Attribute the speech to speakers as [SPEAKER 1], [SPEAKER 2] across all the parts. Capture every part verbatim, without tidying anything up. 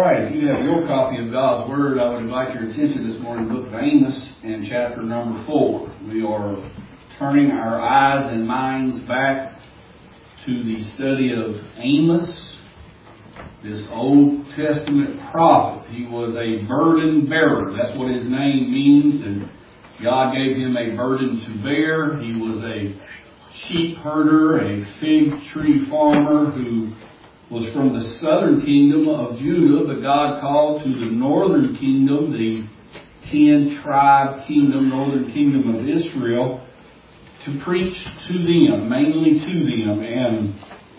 [SPEAKER 1] right, if you have your copy of God's Word, I would invite your attention this morning to the book of Amos and chapter number four. We are turning our eyes and minds back to the study of Amos, this Old Testament prophet. He was a burden bearer. That's what his name means, and God gave him a burden to bear. He was a sheep herder, a fig tree farmer who was from the southern kingdom of Judah, but God called to the northern kingdom, the ten tribe kingdom, northern kingdom of Israel, to preach to them, mainly to them. And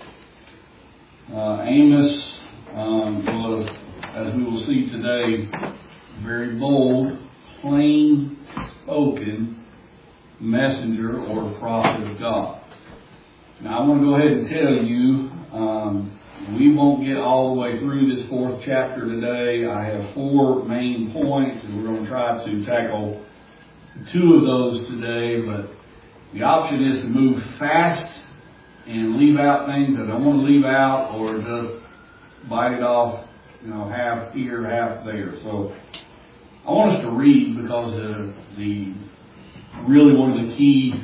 [SPEAKER 1] uh, Amos um, was, as we will see today, very bold, plain spoken messenger or prophet of God. Now I want to go ahead and tell you, um, we won't get all the way through this fourth chapter today. I have four main points, and we're going to try to tackle two of those today. But the option is to move fast and leave out things that I don't want to leave out, or just bite it off, you know, half here, half there. So I want us to read, because uh, the really one of the key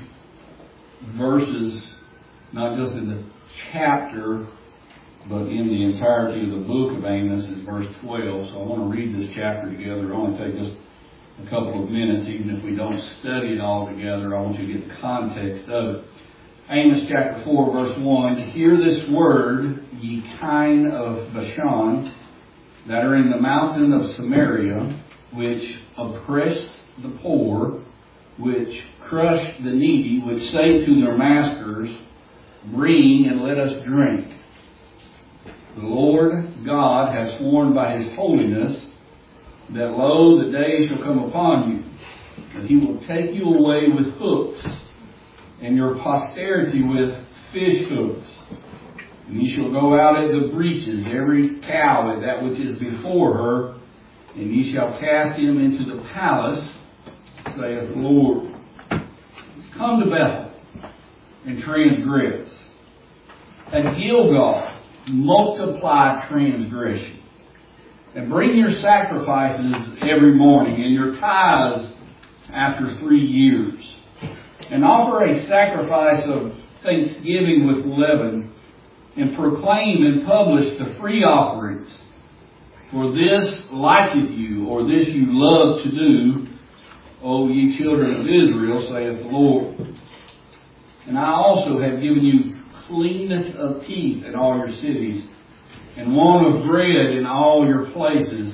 [SPEAKER 1] verses, not just in the chapter, but in the entirety of the book of Amos, is verse twelve. So I want to read this chapter together. It'll only take us a couple of minutes, even if we don't study it all together. I want you to get the context of it. Amos chapter four, verse one. Hear this word, ye kine of Bashan, that are in the mountain of Samaria, which oppress the poor, which crush the needy, which say to their masters, bring and let us drink. The Lord God has sworn by His holiness that, lo, the day shall come upon you, that He will take you away with hooks, and your posterity with fish hooks. And ye shall go out at the breaches, every cow at that which is before her, and ye shall cast him into the palace, saith the Lord. Come to Bethel and transgress. At Gilgal, multiply transgression. And bring your sacrifices every morning, and your tithes after three years. And offer a sacrifice of thanksgiving with leaven, and proclaim and publish the free offerings. For this liketh you, or this you love to do, O ye children of Israel, saith the Lord. And I also have given you cleanness of teeth in all your cities, and want of bread in all your places.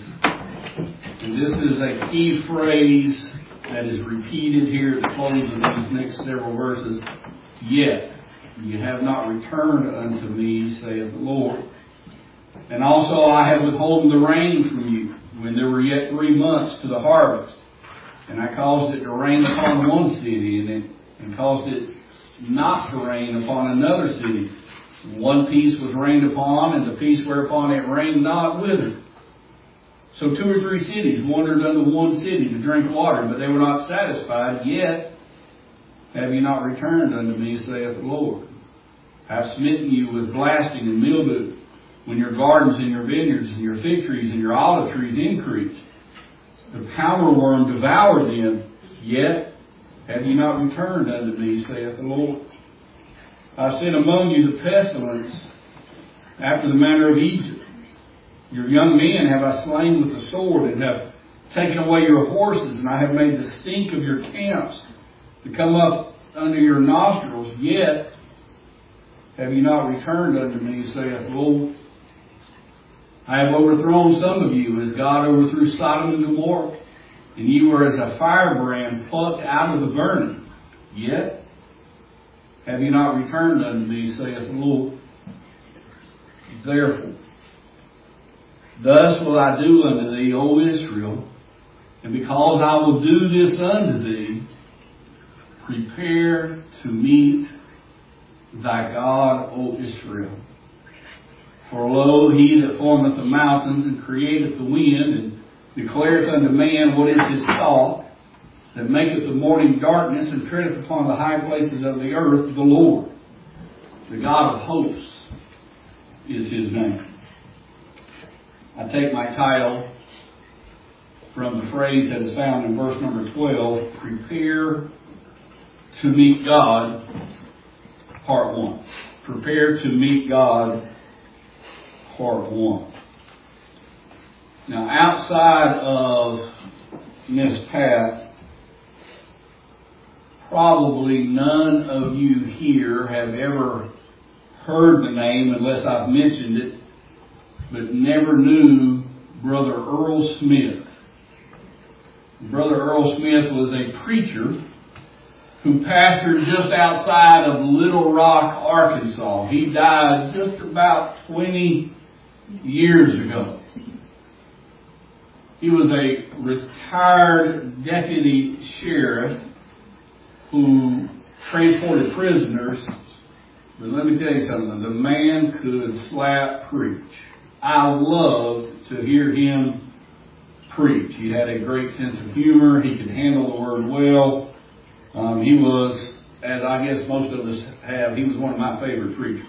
[SPEAKER 1] And this is a key phrase that is repeated here at the close of these next several verses. Yet you have not returned unto me, saith the Lord. And also I have withholden the rain from you, when there were yet three months to the harvest. And I caused it to rain upon one city, and it and caused it not to rain upon another city. One piece was rained upon, and the piece whereupon it rained not withered. So two or three cities wandered unto one city to drink water, but they were not satisfied. Yet have ye not returned unto me, saith the Lord. I have smitten you with blasting and mildew, when your gardens and your vineyards and your fig trees and your olive trees increased. The palmer worm devoured them, yet have ye not returned unto me, saith the Lord. I sent among you the pestilence after the manner of Egypt. Your young men have I slain with the sword, and have taken away your horses, and I have made the stink of your camps to come up under your nostrils, yet have ye not returned unto me, saith the Lord. I have overthrown some of you, as God overthrew Sodom and Gomorrah, and ye were as a firebrand plucked out of the burning. Yet have ye not returned unto me, saith the Lord. Therefore, thus will I do unto thee, O Israel, and because I will do this unto thee, prepare to meet thy God, O Israel. For lo, he that formeth the mountains and createth the wind, and declareth unto man what is his thought, that maketh the morning darkness, and treadeth upon the high places of the earth, the Lord, the God of hosts, is his name. I take my title from the phrase that is found in verse number twelve, prepare to meet God, part one. Prepare to meet God, part one. Now, outside of Miss Pat, probably none of you here have ever heard the name, unless I've mentioned it, but never knew Brother Earl Smith. Brother Earl Smith was a preacher who pastored just outside of Little Rock, Arkansas. He died just about twenty years ago. He was a retired deputy sheriff who transported prisoners. But let me tell you something, the man could slap preach. I loved to hear him preach. He had a great sense of humor. He could handle the word well. Um, he was, as I guess most of us have, he was one of my favorite preachers.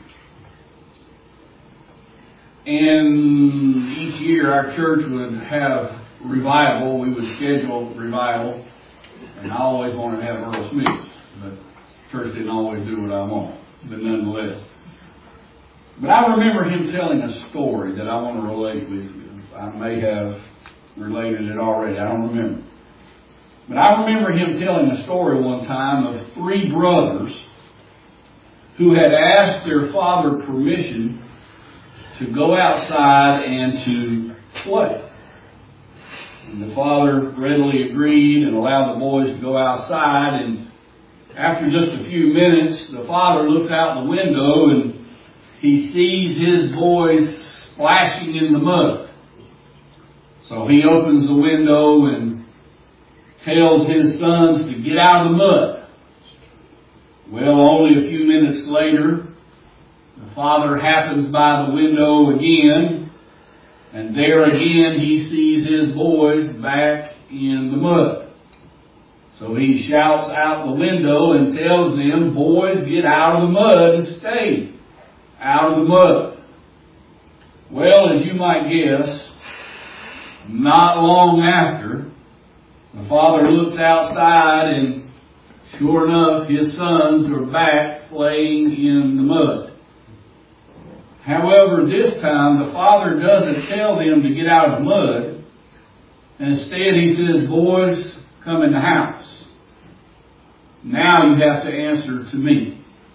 [SPEAKER 1] And each year our church would have revival. We would schedule revival. And I always wanted to have Earl Smith. But church didn't always do what I want. But nonetheless. But I remember him telling a story that I want to relate with you. I may have related it already. I don't remember. But I remember him telling a story one time of three brothers who had asked their father permission to go outside and to play. And the father readily agreed and allowed the boys to go outside. And after just a few minutes, the father looks out the window and he sees his boys splashing in the mud. So he opens the window and tells his sons to get out of the mud. Well, only a few minutes later, the father happens by the window again, and there again he sees his boys back in the mud. So he shouts out the window and tells them, boys, get out of the mud and stay out of the mud. Well, as you might guess, not long after, the father looks outside and sure enough, his sons are back playing in the mud. However, this time the father doesn't tell them to get out of the mud. Instead, he says, boys, come in the house. Now you have to answer to me.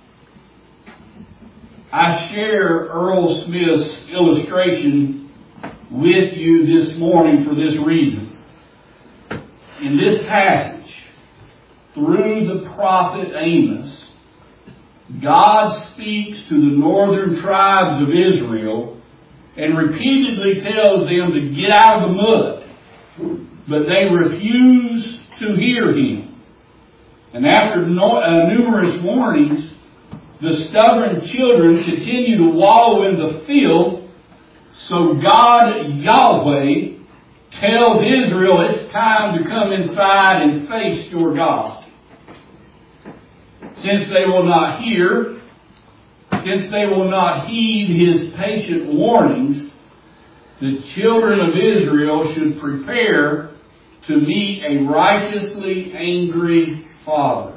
[SPEAKER 1] I share Earl Smith's illustration with you this morning for this reason. In this passage, through the prophet Amos, God speaks to the northern tribes of Israel and repeatedly tells them to get out of the mud, but they refuse to hear him. And after no, uh, numerous warnings, the stubborn children continue to wallow in the filth, so God, Yahweh, tells Israel it's time to come inside and face your God. Since they will not hear, since they will not heed his patient warnings, the children of Israel should prepare to meet a righteously angry Father.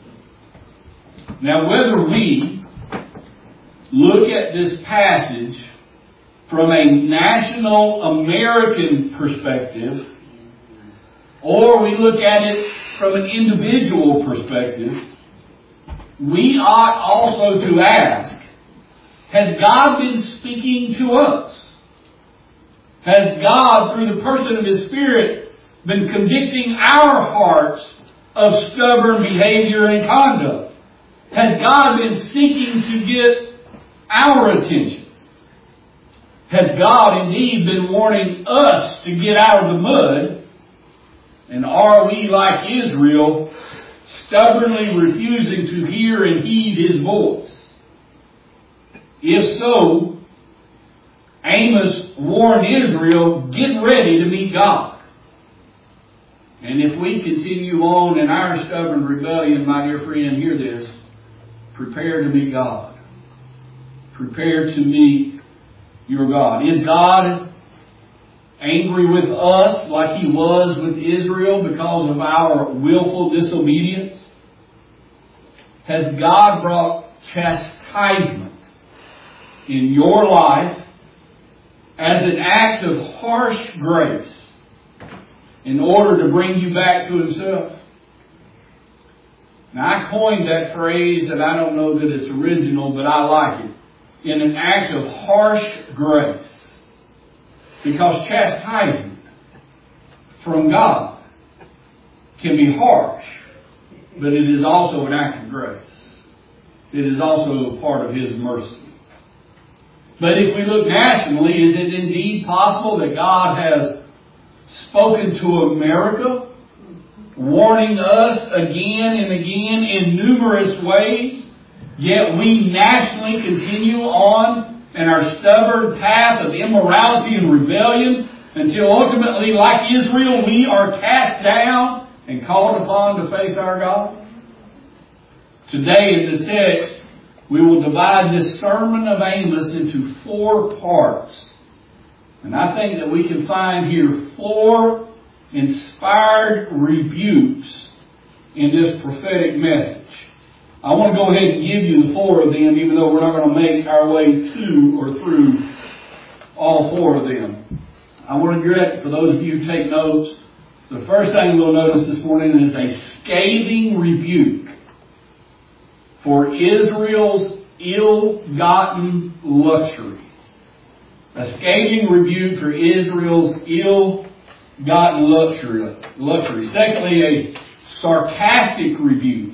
[SPEAKER 1] Now, whether we look at this passage from a national American perspective, or we look at it from an individual perspective, we ought also to ask, has God been speaking to us? Has God, through the person of His Spirit, been convicting our hearts of stubborn behavior and conduct? Has God been seeking to get our attention? Has God indeed been warning us to get out of the mud? And are we, like Israel, stubbornly refusing to hear and heed His voice? If so, Amos warned Israel, get ready to meet God. And if we continue on in our stubborn rebellion, my dear friend, hear this. Prepare to meet God. Prepare to meet your God. Is God angry with us like He was with Israel because of our willful disobedience? Has God brought chastisement in your life as an act of harsh grace in order to bring you back to Himself? Now, I coined that phrase, and I don't know that it's original, but I like it. In an act of harsh grace. Because chastisement from God can be harsh, but it is also an act of grace. It is also a part of His mercy. But if we look nationally, is it indeed possible that God has spoken to America, warning us again and again in numerous ways, yet we nationally continue on in our stubborn path of immorality and rebellion until ultimately, like Israel, we are cast down and called upon to face our God? Today in the text, we will divide this sermon of Amos into four parts. And I think that we can find here four inspired rebukes in this prophetic message. I want to go ahead and give you the four of them, even though we're not going to make our way to or through all four of them. I want to direct, for those of you who take notes, the first thing we'll notice this morning is a scathing rebuke for Israel's ill-gotten luxury. A scathing rebuke for Israel's ill-gotten luxury. luxury. Secondly, a sarcastic rebuke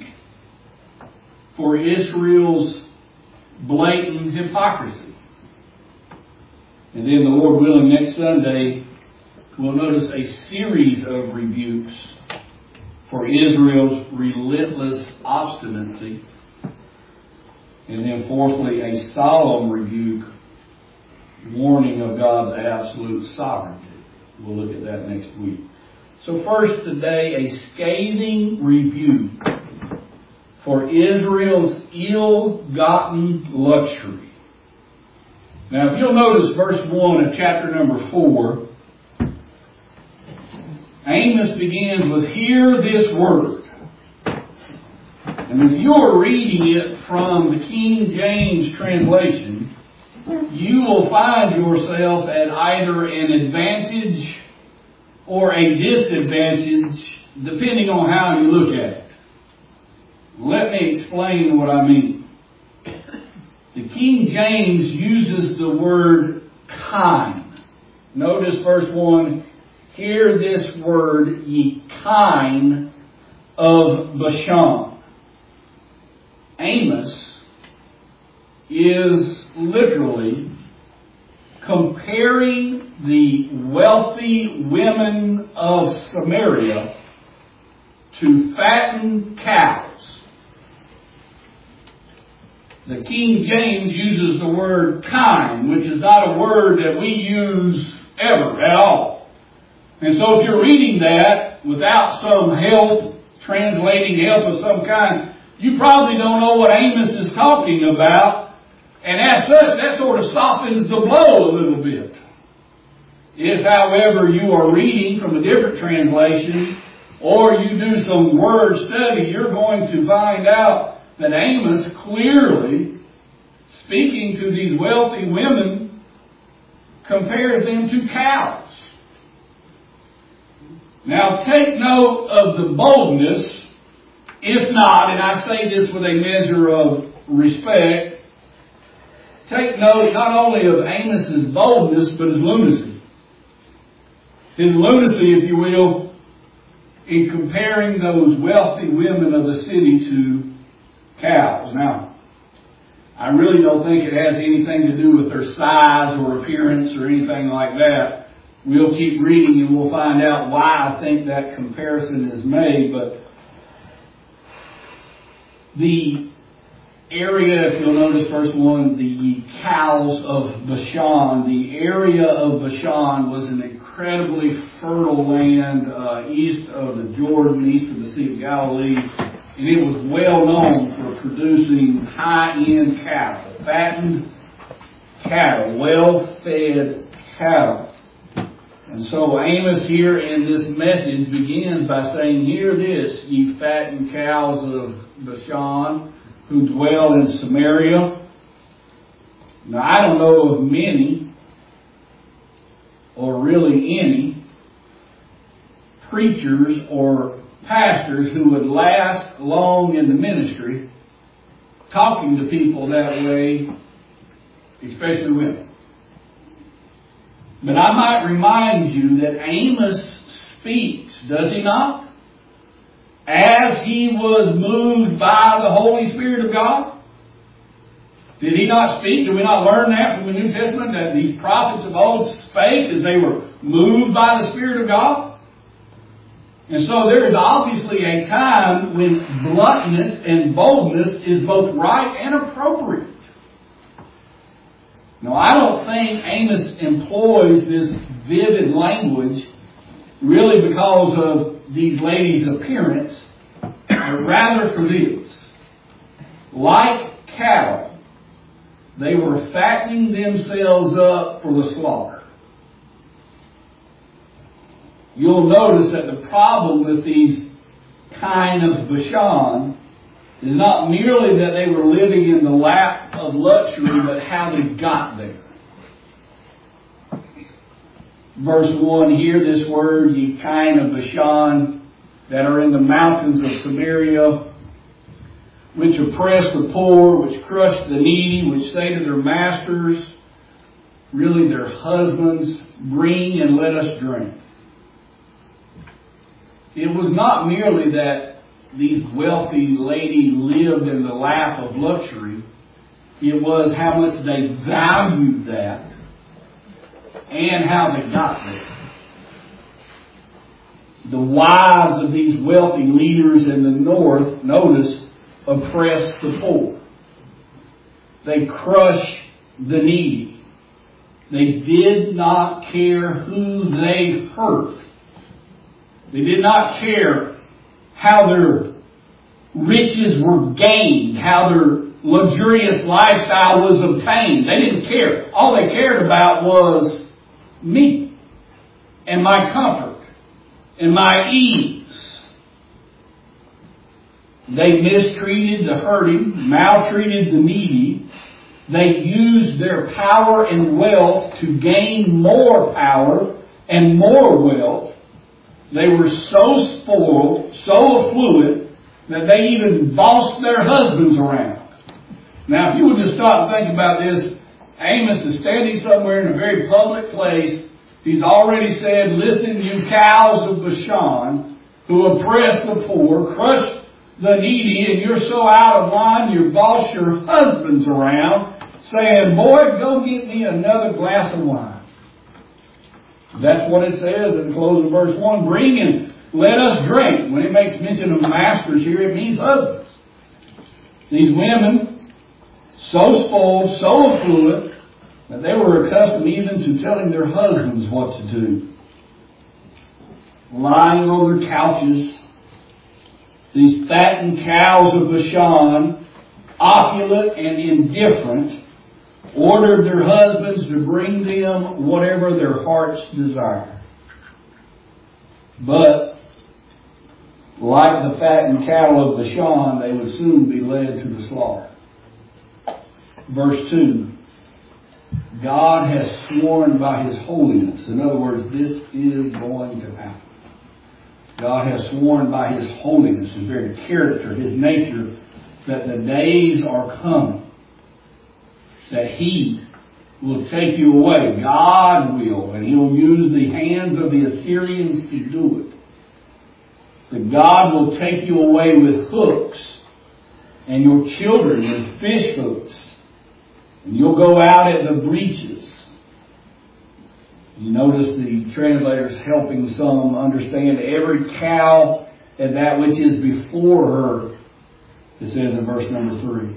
[SPEAKER 1] for Israel's blatant hypocrisy. And then, the Lord willing, next Sunday, we'll notice a series of rebukes for Israel's relentless obstinacy. And then, fourthly, a solemn rebuke, warning of God's absolute sovereignty. We'll look at that next week. So first today, a scathing rebuke for Israel's ill-gotten luxury. Now, if you'll notice verse one of chapter number four, Amos begins with, "Hear this word." And if you're reading it from the King James translation, you will find yourself at either an advantage or a disadvantage, depending on how you look at it. Let me explain what I mean. The King James uses the word kind. Notice verse one, "Hear this word, ye kine of Bashan." Amos is literally comparing the wealthy women of Samaria to fattened cows. The King James uses the word kind, which is not a word that we use ever at all. And so if you're reading that without some help, translating help of some kind, you probably don't know what Amos is talking about. And as such, that sort of softens the blow a little bit. If, however, you are reading from a different translation, or you do some word study, you're going to find out that Amos clearly, speaking to these wealthy women, compares them to cows. Now take note of the boldness, if not, and I say this with a measure of respect, take note not only of Amos's boldness, but his lunacy. His lunacy, if you will, in comparing those wealthy women of the city to cows. Now, I really don't think it has anything to do with their size or appearance or anything like that. We'll keep reading and we'll find out why I think that comparison is made. But the area, if you'll notice verse one, the cows of Bashan, the area of Bashan was an incredibly fertile land uh, east of the Jordan, east of the Sea of Galilee. And it was well known for producing high-end cattle, fattened cattle, well-fed cattle. And so Amos here in this message begins by saying, "Hear this, ye fattened cows of Bashan, who dwell in Samaria." Now, I don't know of many, or really any, preachers or pastors who would last long in the ministry talking to people that way, especially women. But I might remind you that Amos speaks, does he not? As he was moved by the Holy Spirit of God. Did he not speak? Did we not learn that from the New Testament, that these prophets of old spake as they were moved by the Spirit of God? And so there is obviously a time when bluntness and boldness is both right and appropriate. Now, I don't think Amos employs this vivid language really because of these ladies' appearance, but rather for this. Like cattle, they were fattening themselves up for the slaughter. You'll notice that the problem with these kind of Bashan is not merely that they were living in the lap of luxury, but how they got there. Verse one here, this word, ye kind of Bashan, that are in the mountains of Samaria, which oppress the poor, which crush the needy, which say to their masters, really their husbands, bring and let us drink. It was not merely that these wealthy ladies lived in the lap of luxury. It was how much they valued that and how they got there. The wives of these wealthy leaders in the north, notice, oppressed the poor. They crushed the needy. They did not care who they hurt. They did not care how their riches were gained, how their luxurious lifestyle was obtained. They didn't care. All they cared about was me and my comfort and my ease. They mistreated the hurting, maltreated the needy. They used their power and wealth to gain more power and more wealth. They were so spoiled, so affluent, that they even bossed their husbands around. Now, if you would just stop and think about this, Amos is standing somewhere in a very public place. He's already said, "Listen, you cows of Bashan, who oppress the poor, crush the needy, and you're so out of line, you boss your husbands around, saying, 'Boy, go get me another glass of wine.'" That's what it says in the close of verse one. "Bring and let us drink." When it makes mention of masters here, it means husbands. These women, so spoiled, so affluent, that they were accustomed even to telling their husbands what to do. Lying on their couches, these fattened cows of Bashan, opulent and indifferent, ordered their husbands to bring them whatever their hearts desired. But, like the fattened cattle of Bashan, they would soon be led to the slaughter. Verse two, God has sworn by His holiness. In other words, this is going to happen. God has sworn by His holiness, His very character, His nature, that the days are coming that He will take you away. God will, and He'll use the hands of the Assyrians to do it. That God will take you away with hooks, and your children with fish hooks, and you'll go out at the breaches. You notice the translators helping some understand every cow and that which is before her, it says in verse number three.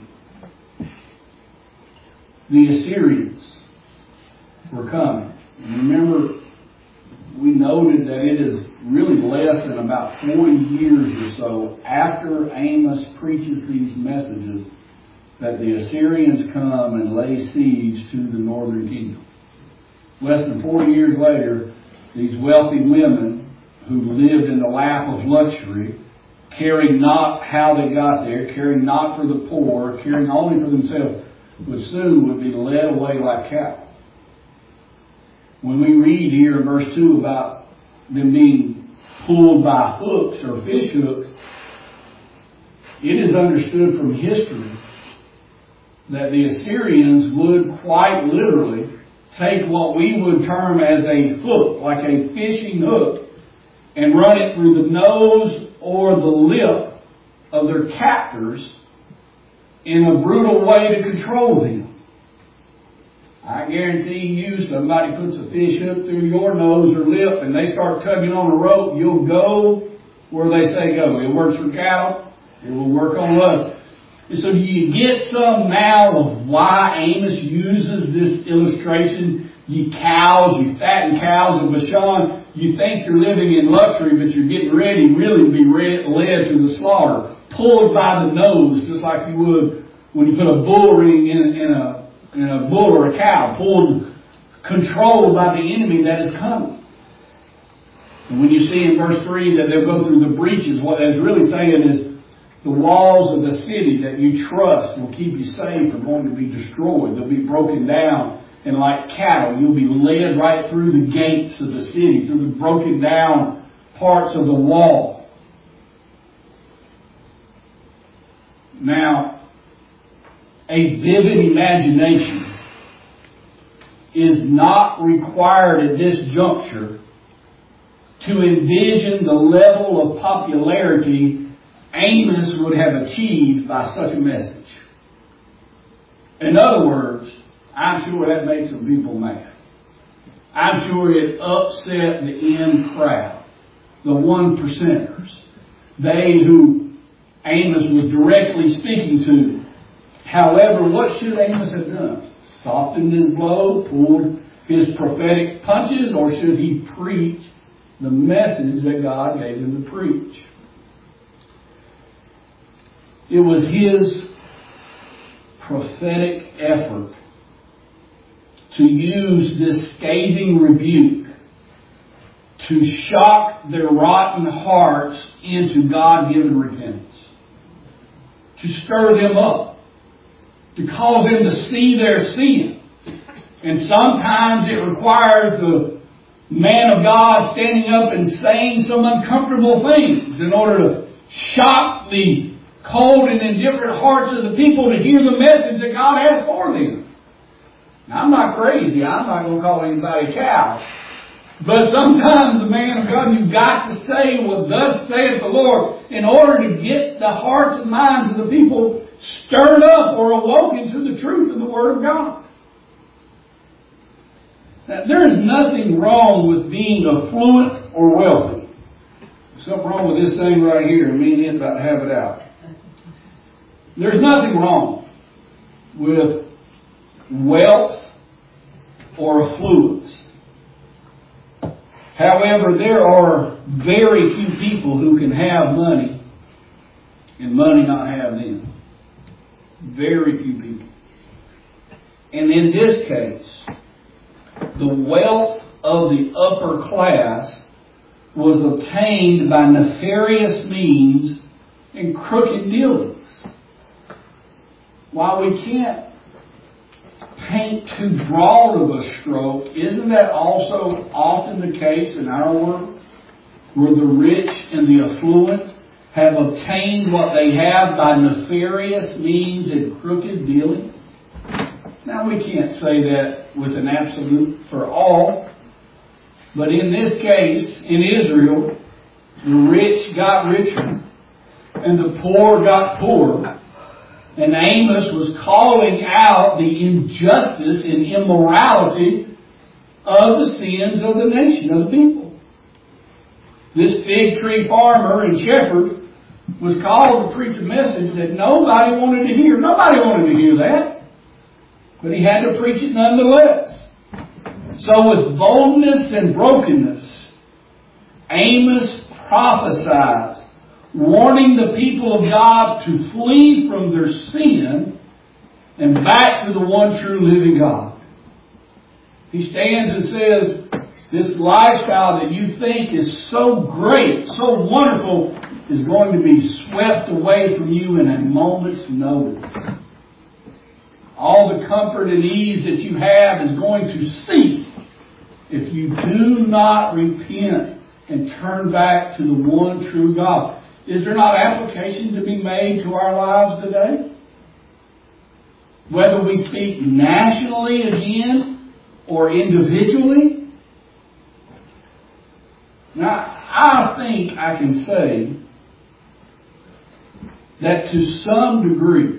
[SPEAKER 1] The Assyrians were coming. And remember, we noted that it is really less than about forty years or so after Amos preaches these messages that the Assyrians come and lay siege to the northern kingdom. Less than forty years later, these wealthy women who lived in the lap of luxury, caring not how they got there, caring not for the poor, caring only for themselves, would soon would be led away like cattle. When we read here in verse two about them being pulled by hooks or fish hooks, it is understood from history that the Assyrians would quite literally take what we would term as a hook, like a fishing hook, and run it through the nose or the lip of their captors in a brutal way to control them. I guarantee you, somebody puts a fish hook through your nose or lip and they start tugging on a rope, you'll go where they say go. It works for cattle. It will work on us. And so do you get some now of why Amos uses this illustration? You cows, you fattened cows of Bashan, you think you're living in luxury, but you're getting ready really to be led to the slaughter. Pulled by the nose, just like you would when you put a bull ring in, in a in a bull or a cow. Pulled, controlled by the enemy that is coming. And when you see in verse three that they'll go through the breaches, what that's really saying is the walls of the city that you trust will keep you safe are going to be destroyed. They'll be broken down. And like cattle, you'll be led right through the gates of the city, through the broken down parts of the wall. Now, a vivid imagination is not required at this juncture to envision the level of popularity Amos would have achieved by such a message. In other words, I'm sure that made some people mad. I'm sure it upset the in crowd, the one percenters, they who Amos was directly speaking to. However, what should Amos have done? Softened his blow, pulled his prophetic punches, or should he preach the message that God gave him to preach? It was his prophetic effort to use this scathing rebuke to shock their rotten hearts into God-given repentance, to stir them up, to cause them to see their sin. And sometimes it requires the man of God standing up and saying some uncomfortable things in order to shock the cold and indifferent hearts of the people to hear the message that God has for them. Now, I'm not crazy. I'm not going to call anybody a cow. But sometimes the man of God, you've got to say what thus saith the Lord in order to get the hearts and minds of the people stirred up or awoken to the truth of the Word of God. Now, there is nothing wrong with being affluent or wealthy. There's something wrong with this thing right here. Me and it about to have it out. There's nothing wrong with wealth or affluence. However, there are very few people who can have money and money not have them. Very few people. And in this case, the wealth of the upper class was obtained by nefarious means and crooked dealings. While we can't paint too broad of a stroke, isn't that also often the case in our world, where the rich and the affluent have obtained what they have by nefarious means and crooked dealings? Now, we can't say that with an absolute for all, but in this case, in Israel, the rich got richer and the poor got poorer. And Amos was calling out the injustice and immorality of the sins of the nation, of the people. This fig tree farmer and shepherd was called to preach a message that nobody wanted to hear. Nobody wanted to hear that. But he had to preach it nonetheless. So with boldness and brokenness, Amos prophesied, warning the people of God to flee from their sin and back to the one true living God. He stands and says, This lifestyle that you think is so great, so wonderful, is going to be swept away from you in a moment's notice. All the comfort and ease that you have is going to cease if you do not repent and turn back to the one true God. Is there not application to be made to our lives today? Whether we speak nationally again or individually. Now, I think I can say that to some degree,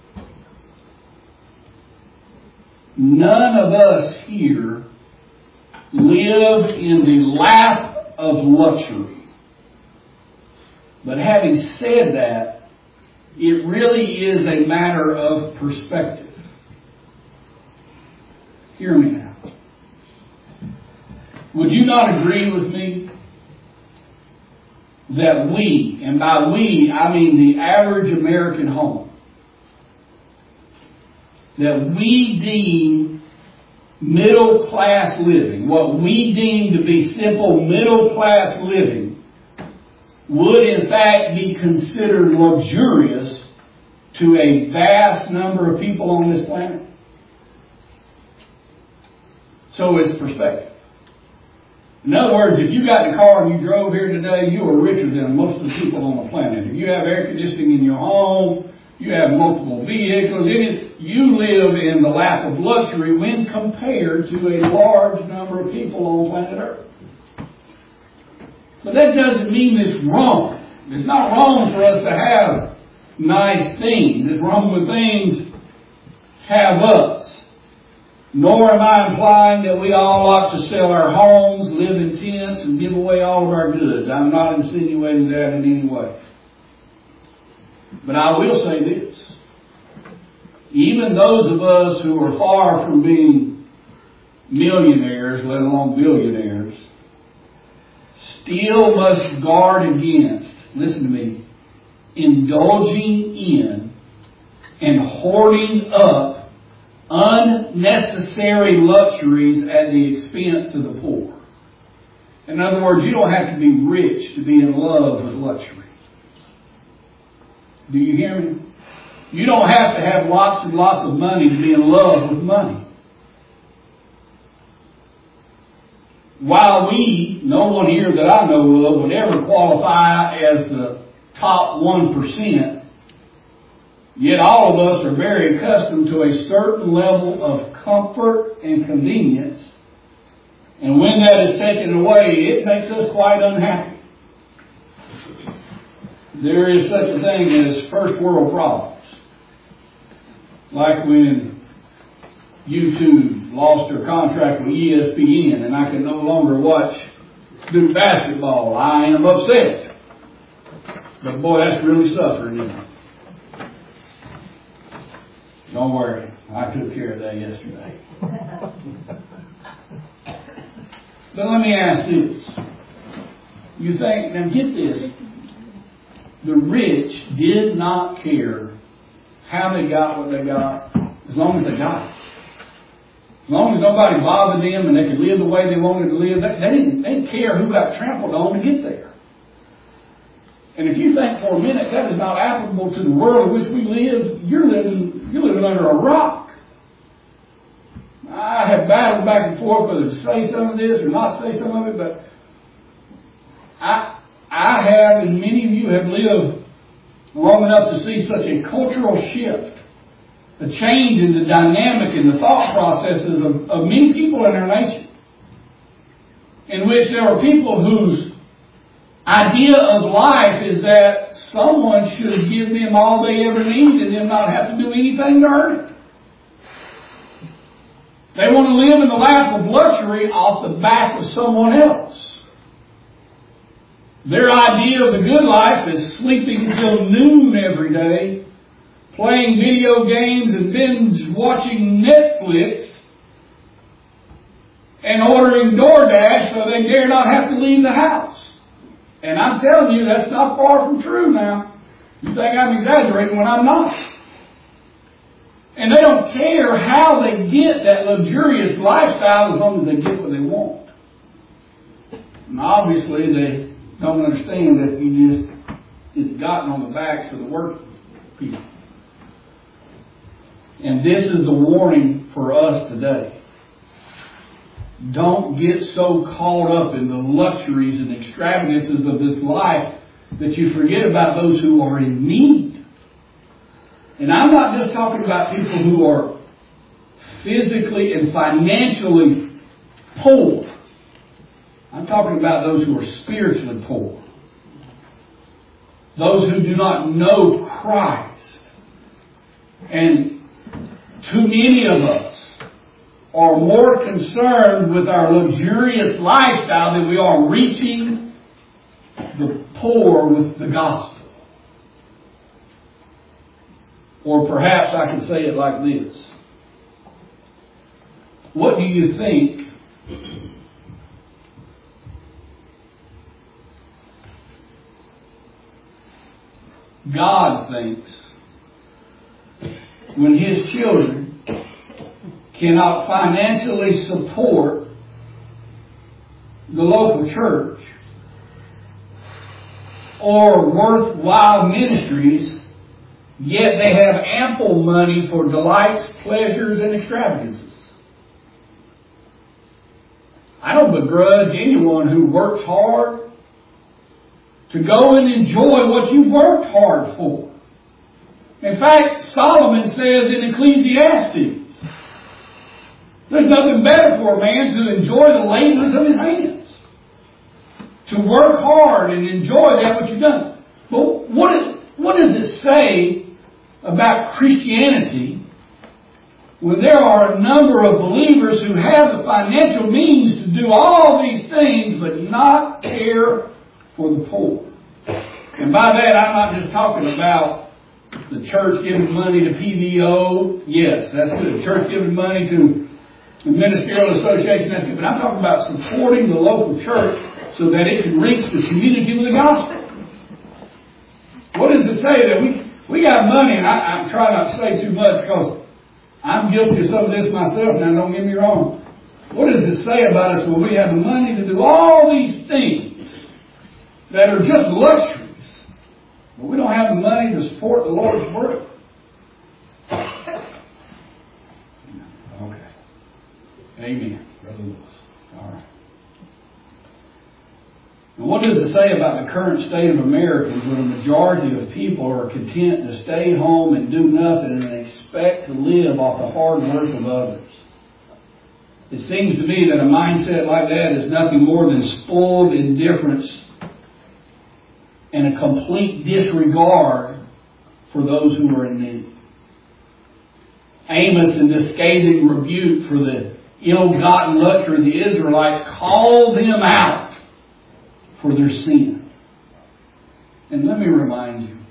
[SPEAKER 1] none of us here live in the lap of luxury. But having said that, it really is a matter of perspective. Hear me now. Would you not agree with me that we, and by we I mean the average American home, that we deem middle class living, what we deem to be simple middle class living, would in fact be considered luxurious to a vast number of people on this planet? So it's perspective. In other words, if you got in a car and you drove here today, you are richer than most of the people on the planet. If you have air conditioning in your home, you have multiple vehicles, it is, you live in the lap of luxury when compared to a large number of people on planet Earth. But that doesn't mean it's wrong. It's not wrong for us to have nice things. It's wrong when things have us. Nor am I implying that we all ought to sell our homes, live in tents, and give away all of our goods. I'm not insinuating that in any way. But I will say this. Even those of us who are far from being millionaires, let alone billionaires, still must guard against, listen to me, indulging in and hoarding up unnecessary luxuries at the expense of the poor. In other words, you don't have to be rich to be in love with luxury. Do you hear me? You don't have to have lots and lots of money to be in love with money. While we, no one here that I know of, would ever qualify as the top one percent, yet all of us are very accustomed to a certain level of comfort and convenience. And when that is taken away, it makes us quite unhappy. There is such a thing as first world problems. Like when YouTube lost their contract with E S P N and I can no longer watch Duke basketball. I am upset. But boy, that's really suffering, isn't it? Don't worry. I took care of that yesterday. But let me ask this. You think, now get this. The rich did not care how they got what they got, as long as they got it. As long as nobody bothered them and they could live the way they wanted to live, they didn't, they didn't care who got trampled on to get there. And if you think for a minute that is not applicable to the world in which we live, you're living, you're living under a rock. I have battled back and forth whether to say some of this or not say some of it, but I, I have, and many of you have lived long enough to see such a cultural shift, a change in the dynamic and the thought processes of, of many people in our nation, in which there are people whose idea of life is that someone should give them all they ever need and them not have to do anything to earn it. They want to live in the lap of luxury off the back of someone else. Their idea of the good life is sleeping until noon every day, playing video games and binge watching Netflix, and ordering DoorDash so they dare not have to leave the house. And I'm telling you, that's not far from true now. You think I'm exaggerating when I'm not. And they don't care how they get that luxurious lifestyle as long as they get what they want. And obviously they don't understand that you just, it's gotten on the backs of the working people. And this is the warning for us today. Don't get so caught up in the luxuries and extravagances of this life that you forget about those who are in need. And I'm not just talking about people who are physically and financially poor. I'm talking about those who are spiritually poor. Those who do not know Christ. And too many of us are more concerned with our luxurious lifestyle than we are reaching the poor with the gospel. Or perhaps I can say it like this. What do you think God thinks when His children cannot financially support the local church or worthwhile ministries, yet they have ample money for delights, pleasures, and extravagances? I don't begrudge anyone who works hard to go and enjoy what you've worked hard for. In fact, Solomon says in Ecclesiastes, there's nothing better for a man to enjoy the labors of his hands. To work hard and enjoy that which you've done. But what, is, what does it say about Christianity when there are a number of believers who have the financial means to do all these things but not care for the poor? And by that I'm not just talking about the church giving money to P V O. Yes, that's good. The church giving money to the Ministerial Association, that's good. But I'm talking about supporting the local church so that it can reach the community with the gospel. What does it say that we we got money? And I, I'm trying not to say too much because I'm guilty of some of this myself. Now, don't get me wrong. What does it say about us when we have the money to do all these things that are just luxuries, but we don't have the money to support the Lord's work? Okay. Amen, Brother Lewis. All right. And what does it say about the current state of Americans when a majority of people are content to stay home and do nothing and expect to live off the hard work of others? It seems to me that a mindset like that is nothing more than spoiled indifference and a complete disregard for those who are in need. Amos, in this scathing rebuke for the ill-gotten luxury of the Israelites, called them out for their sin. And let me remind you,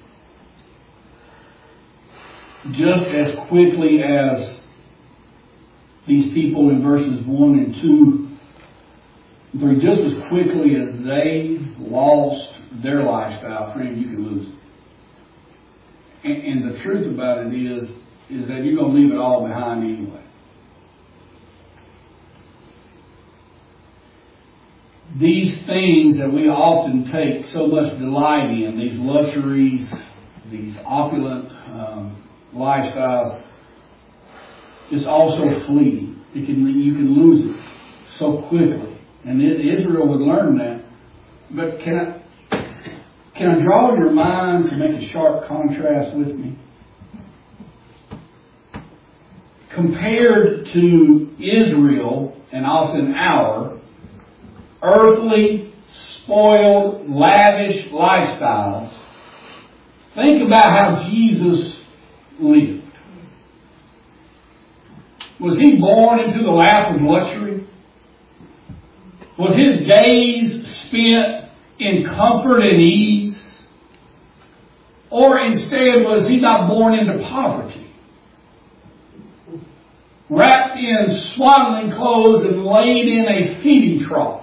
[SPEAKER 1] just as quickly as these people in verses one and two, three, just as quickly as they lost their lifestyle, friend, you can lose it. And, and the truth about it is, is that you're going to leave it all behind anyway. These things that we often take so much delight in, these luxuries, these opulent um, lifestyles, is also fleeting. It can, you can lose it so quickly. And it, Israel would learn that. But can I, can I draw your mind to make a sharp contrast with me? Compared to Israel, and often our earthly, spoiled, lavish lifestyles, think about how Jesus lived. Was He born into the lap of luxury? Was His days spent in comfort and ease? Or instead, was He not born into poverty? Wrapped in swaddling clothes and laid in a feeding trough?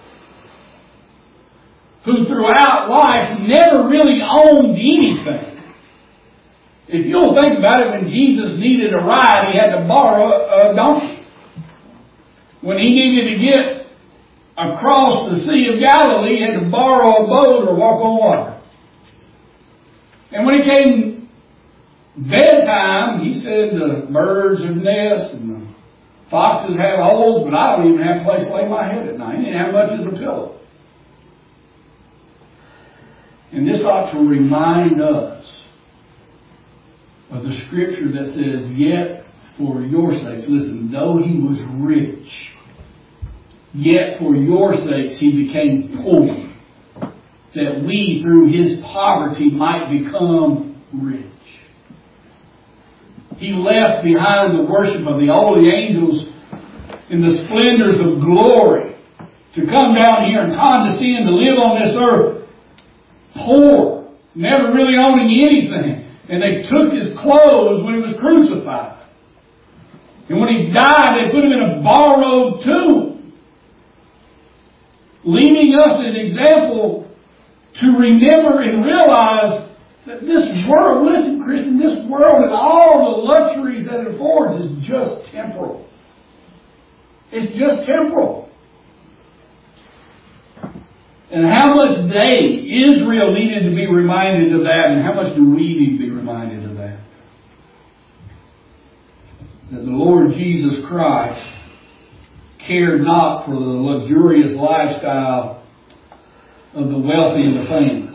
[SPEAKER 1] Who throughout life never really owned anything. If you'll think about it, when Jesus needed a ride, He had to borrow a donkey. When He needed to get across the Sea of Galilee had to borrow a boat or walk on water. And when it came bedtime, he said the birds have nests and the foxes have holes, but I don't even have a place to lay my head at night. I didn't have much as a pillow. And this ought to remind us of the scripture that says, yet for your sakes, listen, though he was rich, yet for your sakes he became poor, that we through his poverty might become rich. He left behind the worship of the holy angels in the splendors of glory to come down here and condescend to live on this earth poor, never really owning anything. And they took his clothes when he was crucified. And when he died, they put him in a borrowed tomb, leaving us an example to remember and realize that this world, listen, Christian, this world and all the luxuries that it affords is just temporal. It's just temporal. And how much they, Israel, needed to be reminded of that, and how much do we need to be reminded of that? That the Lord Jesus Christ cared not for the luxurious lifestyle of the wealthy and the famous.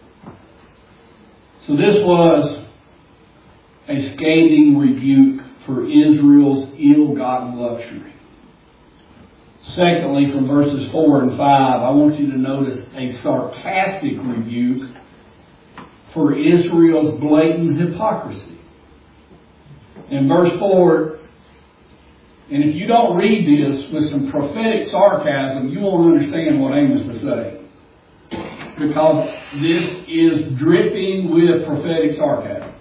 [SPEAKER 1] So this was a scathing rebuke for Israel's ill-gotten luxury. Secondly, from verses four and five, I want you to notice a sarcastic rebuke for Israel's blatant hypocrisy. In verse four, and if you don't read this with some prophetic sarcasm, you won't understand what Amos is saying. Because this is dripping with prophetic sarcasm.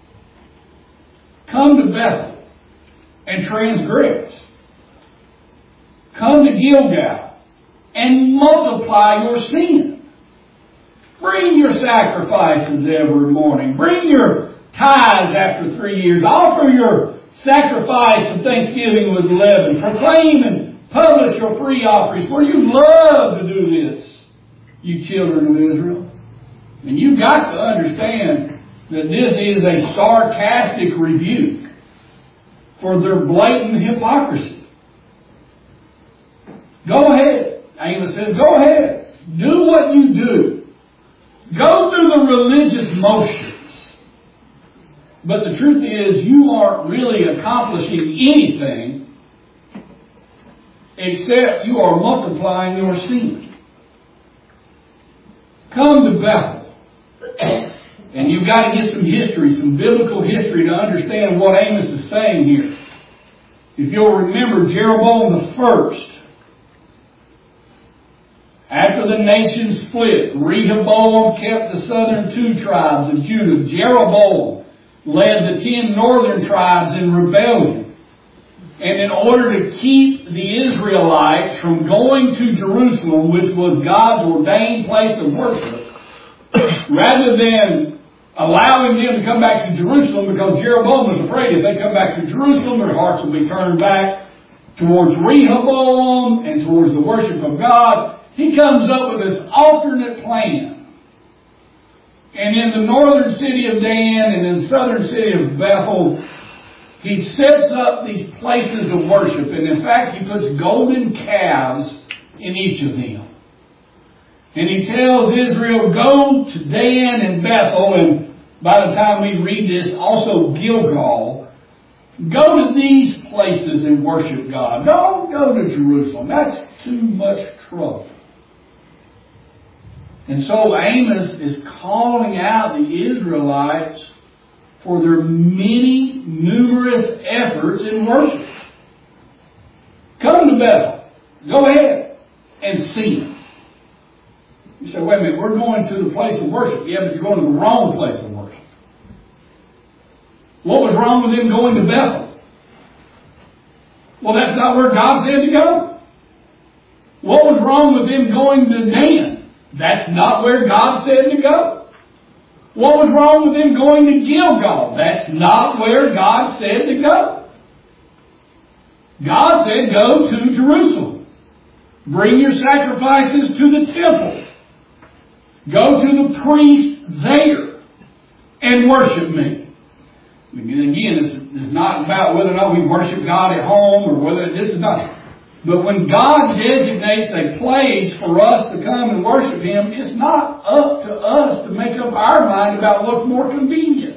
[SPEAKER 1] Come to Bethel and transgress. Come to Gilgal and multiply your sin. Bring your sacrifices every morning. Bring your tithes after three years. Offer your sacrifice of thanksgiving with leaven. Proclaim and publish your free offerings. For you love to do this, you children of Israel. And you've got to understand that this is a sarcastic rebuke for their blatant hypocrisy. Go ahead. Amos says, go ahead. Do what you do. Go through the religious motions. But the truth is, you aren't really accomplishing anything except you are multiplying your sin. Come to Bethel. And you've got to get some history, some biblical history to understand what Amos is saying here. If you'll remember, Jeroboam the first, after the nation split, Rehoboam kept the southern two tribes of Judah. Jeroboam led the ten northern tribes in rebellion. And in order to keep the Israelites from going to Jerusalem, which was God's ordained place of worship, rather than allowing them to come back to Jerusalem, because Jeroboam was afraid if they come back to Jerusalem, their hearts will be turned back towards Rehoboam and towards the worship of God. He comes up with this alternate plan. And in the northern city of Dan and in the southern city of Bethel, he sets up these places of worship. And in fact, he puts golden calves in each of them. And he tells Israel, go to Dan and Bethel, and by the time we read this, also Gilgal. Go to these places and worship God. Don't go to Jerusalem. That's too much trouble. And so Amos is calling out the Israelites for their many, numerous efforts in worship. Come to Bethel. Go ahead and sin. You say, wait a minute, we're going to the place of worship. Yeah, but you're going to the wrong place of worship. What was wrong with them going to Bethel? Well, that's not where God said to go. What was wrong with them going to Dan? That's not where God said to go. What was wrong with them going to Gilgal? That's not where God said to go. God said, go to Jerusalem. Bring your sacrifices to the temple. Go to the priest there and worship me. Again, this is not about whether or not we worship God at home or whether this is not. But when God designates a place for us to come and worship Him, it's not up to us to make up our mind about what's more convenient.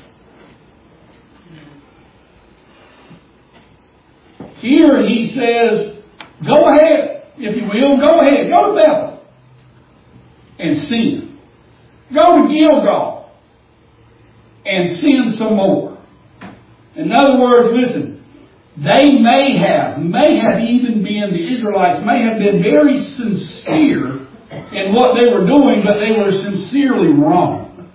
[SPEAKER 1] Here He says, go ahead, if you will, go ahead, go to Bethel and sin. Go to Gilgal and sin some more. In other words, listen, they may have, may have even been, the Israelites may have been very sincere in what they were doing, but they were sincerely wrong.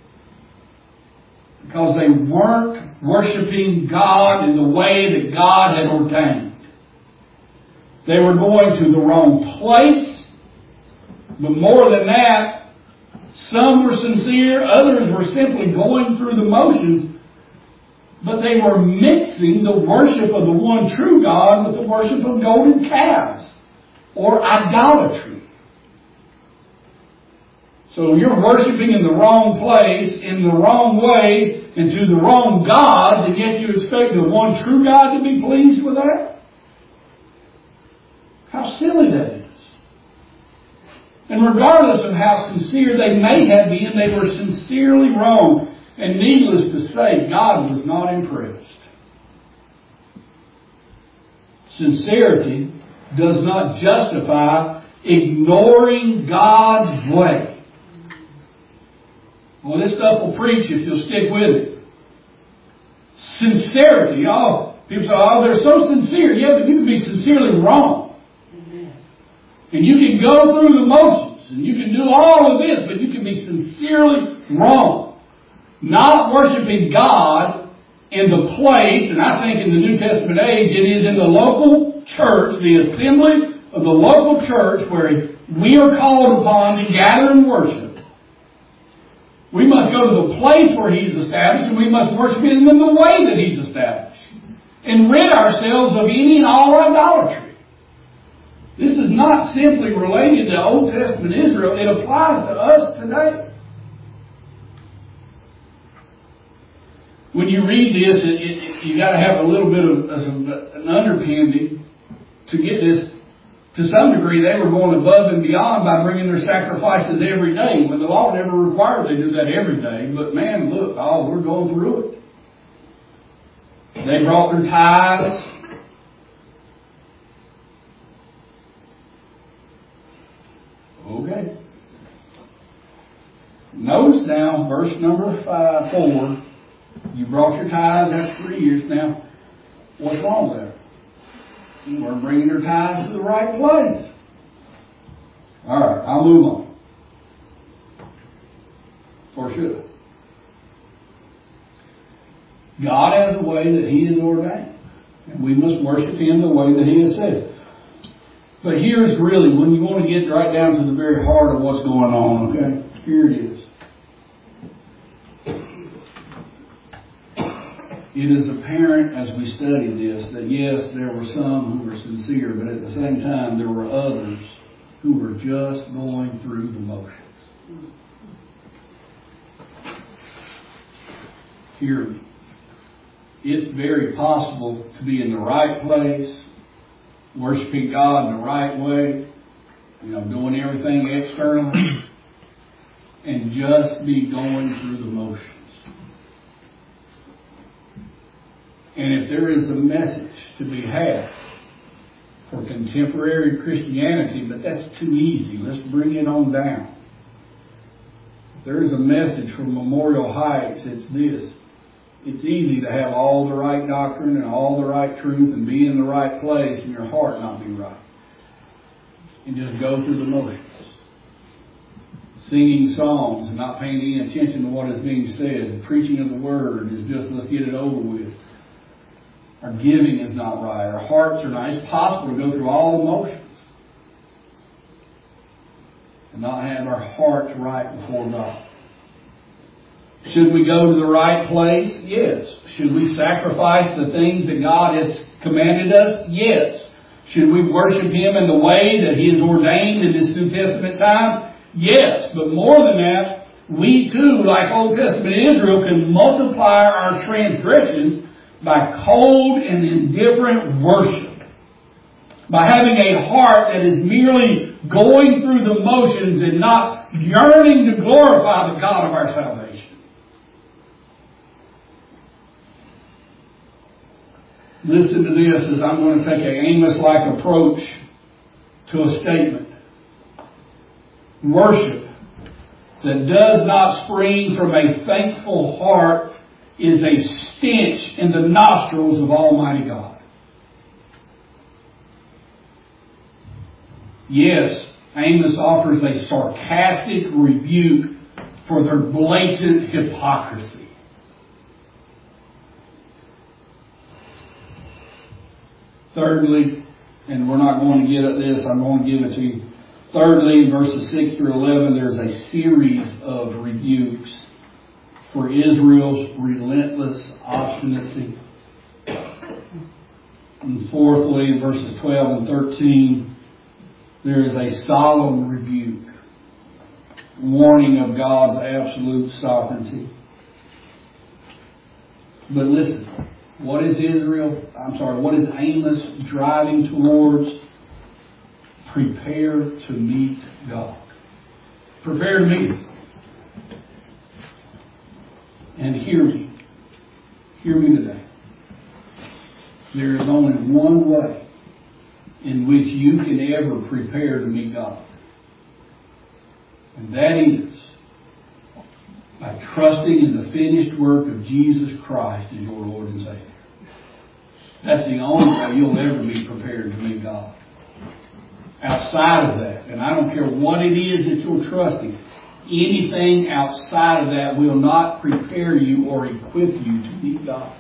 [SPEAKER 1] Because they weren't worshiping God in the way that God had ordained. They were going to the wrong place. But more than that, some were sincere, others were simply going through the motions. But they were mixing the worship of the one true God with the worship of golden calves, or idolatry. So you're worshiping in the wrong place, in the wrong way, and to the wrong gods, and yet you expect the one true God to be pleased with that? How silly that is. And regardless of how sincere they may have been, they were sincerely wrong. And needless to say, God was not impressed. Sincerity does not justify ignoring God's way. Well, this stuff will preach if you'll stick with it. Sincerity. Oh, people say, oh, they're so sincere. Yeah, but you can be sincerely wrong. Amen. And you can go through the motions, and you can do all of this, but you can be sincerely wrong. Not worshiping God in the place, and I think in the New Testament age, it is in the local church, the assembly of the local church, where we are called upon to gather and worship. We must go to the place where He's established, and we must worship Him in the way that He's established. And rid ourselves of any and all idolatry. This is not simply related to Old Testament Israel. It applies to us today. When you read this, it, it, you got to have a little bit of, of an underpinning to get this. To some degree, they were going above and beyond by bringing their sacrifices every day, when the law never required they do that every day. But man, look, oh, we're going through it. They brought their tithes. Okay. Notice now, verse number five, four. You brought your tithes after three years. Now, what's wrong there? You weren't bringing your tithes to the right place. All right, I'll move on. Or should I? God has a way that He has ordained. And we must worship Him the way that He has said. But here's really, when you want to get right down to the very heart of what's going on, okay? Here it is. It is apparent as we study this that yes, there were some who were sincere, but at the same time there were others who were just going through the motions. Hear me. It's very possible to be in the right place, worshiping God in the right way, you know, doing everything externally, and just be going through the motions. And if there is a message to be had for contemporary Christianity, but that's too easy. Let's bring it on down. If there is a message from Memorial Heights, it's this. It's easy to have all the right doctrine and all the right truth and be in the right place and your heart not be right. And just go through the motions. Singing songs and not paying any attention to what is being said. Preaching of the Word is just let's get it over with. Our giving is not right. Our hearts are not. It's possible to go through all the motions and not have our hearts right before God. Should we go to the right place? Yes. Should we sacrifice the things that God has commanded us? Yes. Should we worship Him in the way that He has ordained in this New Testament time? Yes, but more than that, we too, like Old Testament Israel, can multiply our transgressions by cold and indifferent worship. By having a heart that is merely going through the motions and not yearning to glorify the God of our salvation. Listen to this as I'm going to take an Amos-like approach to a statement. Worship that does not spring from a thankful heart is a stench in the nostrils of Almighty God. Yes, Amos offers a sarcastic rebuke for their blatant hypocrisy. Thirdly, and we're not going to get at this, I'm going to give it to you. Thirdly, in verses six through eleven, there's a series of rebukes for Israel's relentless obstinacy. And fourthly, in verses twelve and thirteen, there is a solemn rebuke, warning of God's absolute sovereignty. But listen, what is Israel, I'm sorry, what is Amos driving towards? Prepare to meet God. Prepare to meet Him. And hear me. Hear me today. There is only one way in which you can ever prepare to meet God. And that is by trusting in the finished work of Jesus Christ as your Lord and Savior. That's the only way you'll ever be prepared to meet God. Outside of that, and I don't care what it is that you're trusting, anything outside of that will not prepare you or equip you to meet God.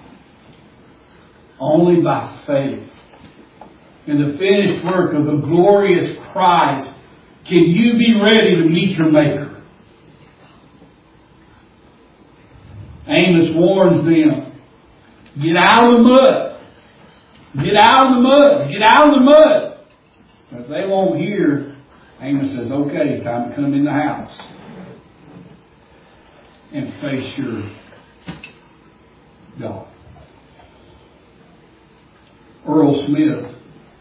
[SPEAKER 1] Only by faith in the finished work of the glorious Christ can you be ready to meet your Maker. Amos warns them, get out of the mud. Get out of the mud. Get out of the mud. If they won't hear, Amos says, okay, it's time to come in the house and face your God. Earl Smith,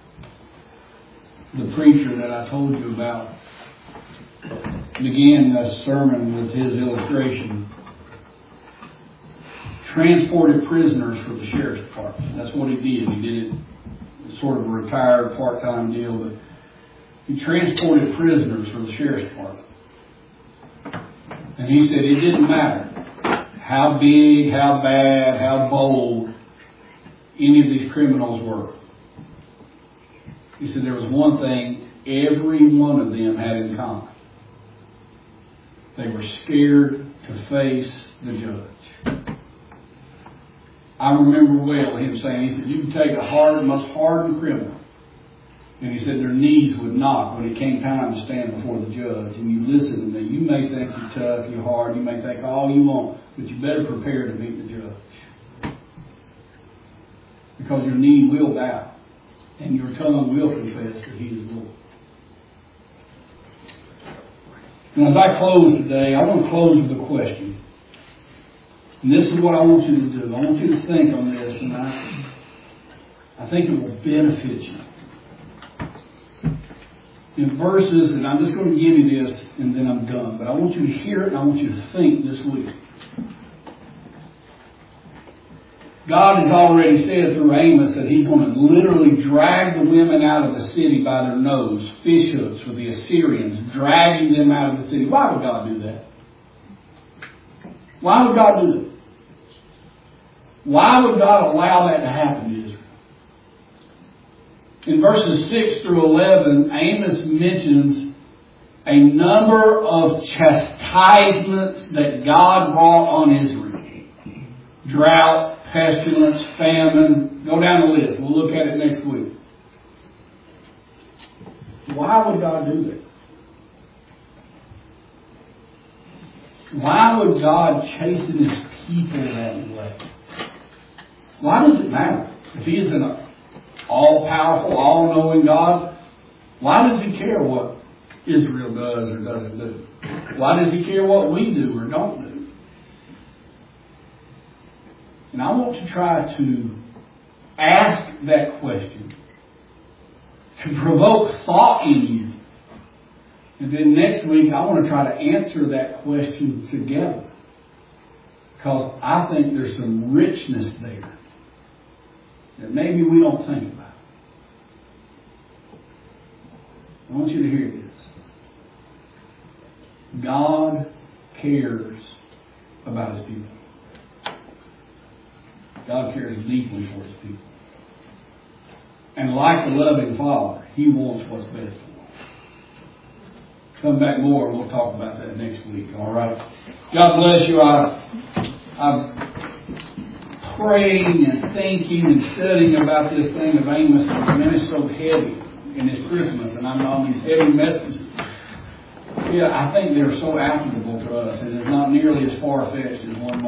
[SPEAKER 1] the preacher that I told you about, began a sermon with his illustration. Transported prisoners for the sheriff's department. That's what he did. He did it sort of a retired part-time deal, but he transported prisoners for the sheriff's department. And he said it didn't matter how big, how bad, how bold any of these criminals were. He said there was one thing every one of them had in common. They were scared to face the judge. I remember well him saying, he said, you can take a hard, most hardened criminal. And he said their knees would knock when it came time to stand before the judge. And you listen to them. You may think you're tough, you're hard, you may think all you want, but you better prepare to meet the judge. Because your knee will bow and your tongue will confess that He is Lord. And as I close today, I want to close with a question. And this is what I want you to do. I want you to think on this, and I, I think it will benefit you. In verses, and I'm just going to give you this, and then I'm done. But I want you to hear it, and I want you to think this week. God has already said through Amos that He's going to literally drag the women out of the city by their nose, fish hooks with the Assyrians, dragging them out of the city. Why would God do that? Why would God do that? Why would God allow that to happen to Israel? In verses six through eleven, Amos mentions a number of chastisements that God brought on Israel. Drought, pestilence, famine. Go down the list. We'll look at it next week. Why would God do that? Why would God chasten His people that way? Why does it matter? If He is an all-powerful, all-knowing God, why does He care what Israel does or doesn't do? Why does He care what we do or don't do? And I want to try to ask that question, to provoke thought in you. And then next week, I want to try to answer that question together. Because I think there's some richness there that maybe we don't think about. I want you to hear this. God cares about His people. God cares deeply for His people. And like a loving Father, He wants what's best for them. Come back more and we'll talk about that next week, all right? God bless you. I, I'm praying and thinking and studying about this thing of Amos, and man, it's so heavy in this Christmas, and I'm on these heavy messages. Yeah, I think they're so applicable to us, and it's not nearly as far-fetched as one might.